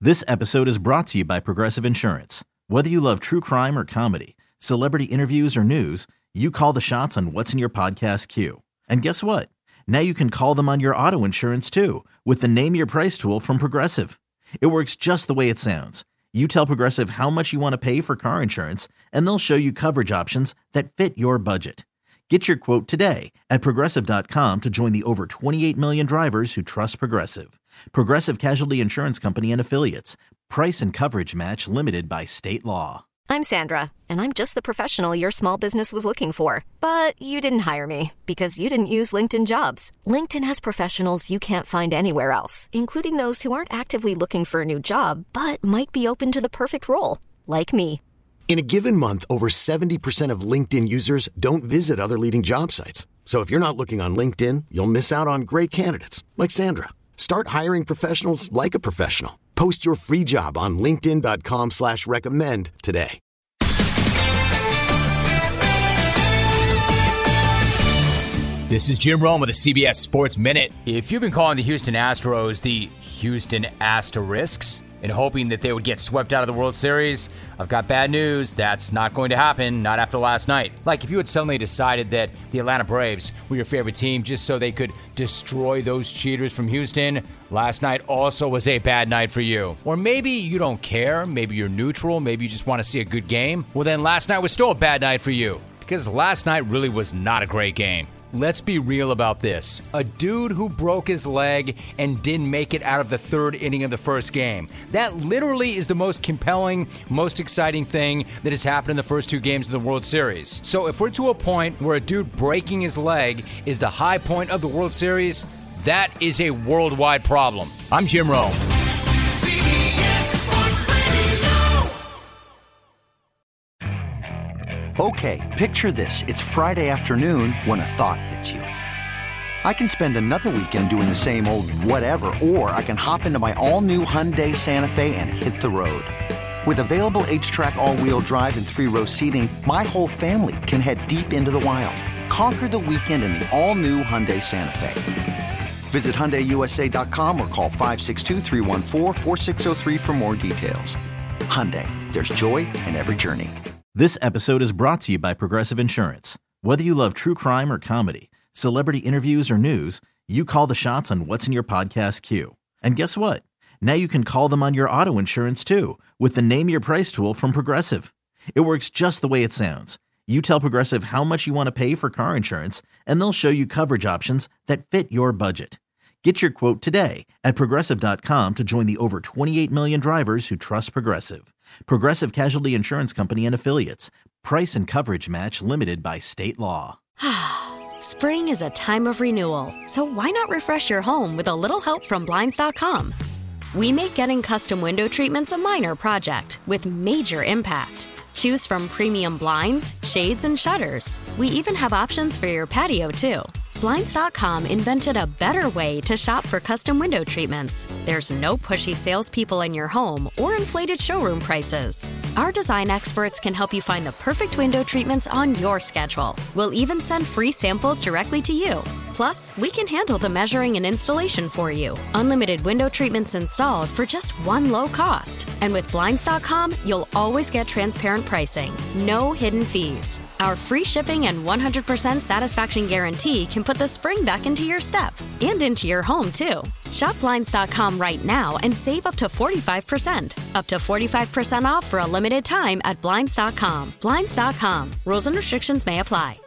This episode is brought to you by Progressive Insurance. Whether you love true crime or comedy, celebrity interviews or news, you call the shots on what's in your podcast queue. And guess what? Now you can call them on your auto insurance too with the Name Your Price tool from Progressive. It works just the way it sounds. You tell Progressive how much you want to pay for car insurance, and they'll show you coverage options that fit your budget. Get your quote today at Progressive.com to join the over 28 million drivers who trust Progressive. Progressive Casualty Insurance Company and Affiliates. Price and coverage match limited by state law. I'm Sandra, and I'm just the professional your small business was looking for. But you didn't hire me because you didn't use LinkedIn Jobs. LinkedIn has professionals you can't find anywhere else, including those who aren't actively looking for a new job, but might be open to the perfect role, like me. In a given month, over 70% of LinkedIn users don't visit other leading job sites. So if you're not looking on LinkedIn, you'll miss out on great candidates like Sandra. Start hiring professionals like a professional. Post your free job on linkedin.com/recommend today. This is Jim Rome with the CBS Sports Minute. If you've been calling the Houston Astros the Houston Asterisks and hoping that they would get swept out of the World Series, I've got bad news. That's not going to happen, not after last night. Like if you had suddenly decided that the Atlanta Braves were your favorite team just so they could destroy those cheaters from Houston, last night also was a bad night for you. Or maybe you don't care, maybe you're neutral, maybe you just want to see a good game. Well then last night was still a bad night for you, because last night really was not a great game. Let's be real about this. A dude who broke his leg and didn't make it out of the third inning of the first game. That literally is the most compelling, most exciting thing that has happened in the first two games of the World Series. So if we're to a point where a dude breaking his leg is the high point of the World Series, that is a worldwide problem. I'm Jim Rome. Okay, picture this. It's Friday afternoon when a thought hits you. I can spend another weekend doing the same old whatever, or I can hop into my all-new Hyundai Santa Fe and hit the road. With available H-Track all-wheel drive and 3-row seating, my whole family can head deep into the wild. Conquer the weekend in the all-new Hyundai Santa Fe. Visit HyundaiUSA.com or call 562-314-4603 for more details. Hyundai, there's joy in every journey. This episode is brought to you by Progressive Insurance. Whether you love true crime or comedy, celebrity interviews or news, you call the shots on what's in your podcast queue. And guess what? Now you can call them on your auto insurance too with the Name Your Price tool from Progressive. It works just the way it sounds. You tell Progressive how much you want to pay for car insurance, and they'll show you coverage options that fit your budget. Get your quote today at Progressive.com to join the over 28 million drivers who trust Progressive. Progressive Casualty Insurance Company and Affiliates. Price and coverage match limited by state law. Spring is a time of renewal, so why not refresh your home with a little help from Blinds.com? We make getting custom window treatments a minor project with major impact. Choose from premium blinds, shades, and shutters. We even have options for your patio, too. Blinds.com invented a better way to shop for custom window treatments. There's no pushy salespeople in your home or inflated showroom prices. Our design experts can help you find the perfect window treatments on your schedule. We'll even send free samples directly to you. Plus, we can handle the measuring and installation for you. Unlimited window treatments installed for just one low cost. And with Blinds.com, you'll always get transparent pricing. No hidden fees. Our free shipping and 100% satisfaction guarantee can put the spring back into your step and into your home, too. Shop Blinds.com right now and save up to 45%. Up to 45% off for a limited time at Blinds.com. Blinds.com. Rules and restrictions may apply.